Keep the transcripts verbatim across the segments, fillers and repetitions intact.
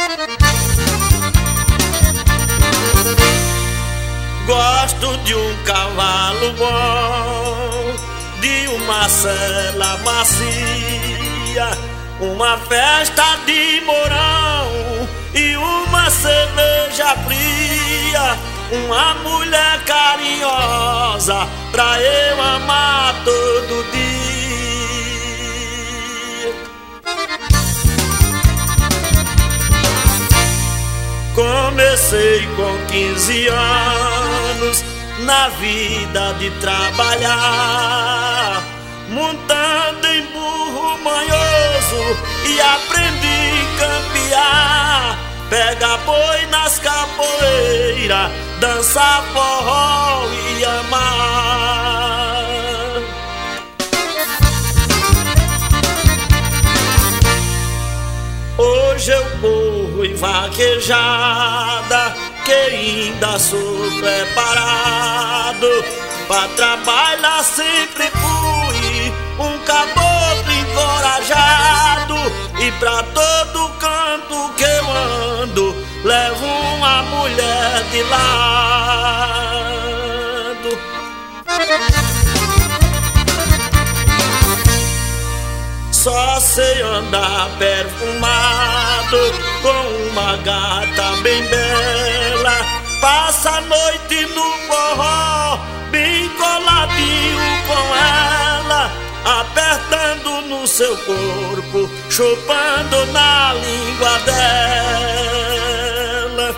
Gosto de um cavalo bom, de uma sela macia, uma festa de mourão e uma cerveja fria, uma mulher carinhosa pra eu amar todo dia. Comecei com quinze anos na vida de trabalhar, montando em burro manhoso e aprendi a campear, pegar boi nas capoeiras, dançar forró e amar. Hoje eu corro em vaquejada, que ainda sou preparado pra trabalhar. Sempre fui um caboclo encorajado, e pra todo canto que eu ando levo uma mulher de lado. Só sei andar perfumado com uma gata bem bela, passa a noite no forró bem coladinho com ela, apertando no seu corpo, chupando na língua dela.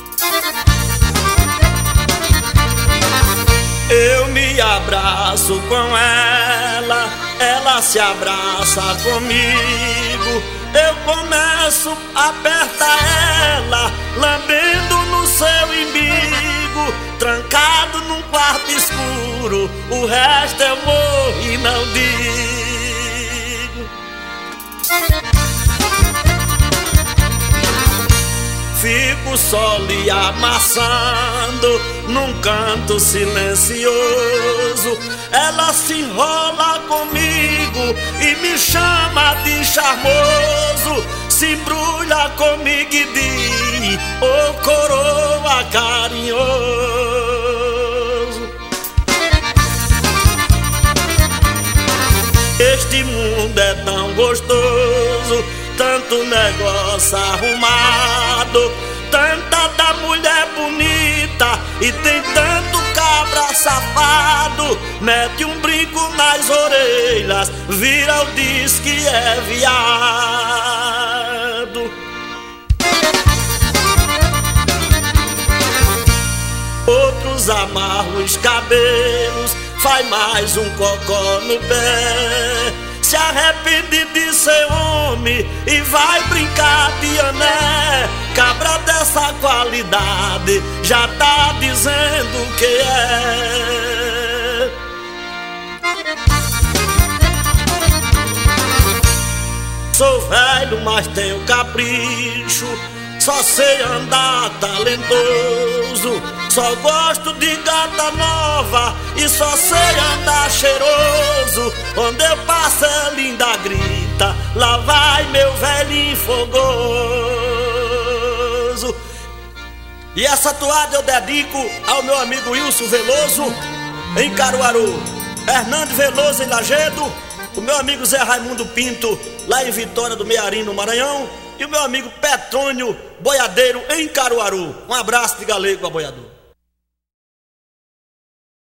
Eu me abraço com ela, ela se abraça comigo, eu começo a apertar ela, lambendo no seu imbigo, trancado num quarto escuro, o resto eu morro e não digo. Fico só lhe amassando num canto silencioso, ela se enrola comigo e me chama de charmoso, se embrulha comigo e diz: ô coroa carinhoso. Este mundo é tão gostoso, tanto negócio arrumado, tanta da mulher bonita, e tem tanto cabra safado, mete um brinco nas orelhas, vira o diz que é viado. Outros amarram os cabelos, faz mais um cocó no pé, se arrepende de ser homem e vai brincar de ané. Cabra dessa qualidade já tá dizendo que é. Sou velho, mas tenho capricho, só sei andar talentoso, só gosto de gata nova e só sei andar cheiroso. Onde eu passo é linda grita, lá vai meu velhinho fogoso. E essa toada eu dedico ao meu amigo Wilson Veloso em Caruaru, Hernando Veloso em Lagedo, o meu amigo Zé Raimundo Pinto lá em Vitória do Mearim, no Maranhão, e o meu amigo Petrônio Boiadeiro em Caruaru. Um abraço de galego a boiador.